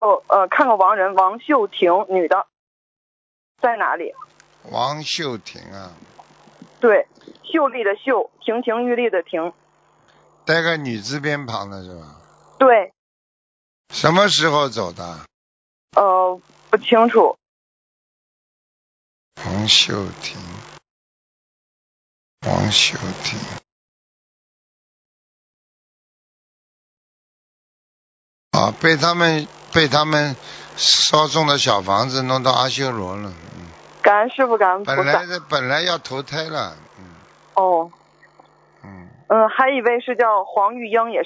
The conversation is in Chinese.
看个亡人王秀婷，女的，在哪里？ 王秀婷啊， 对，秀丽的秀，亭亭玉立的亭。 带个女字边旁的是吧？ 对， 什么时候走的？ 不清楚。 王秀婷，王秀婷。啊，被他们烧送的小房子弄到阿修罗了。 感恩师傅，感恩菩萨。 本来要投胎了。 哦。还以为是叫黄玉英，也是。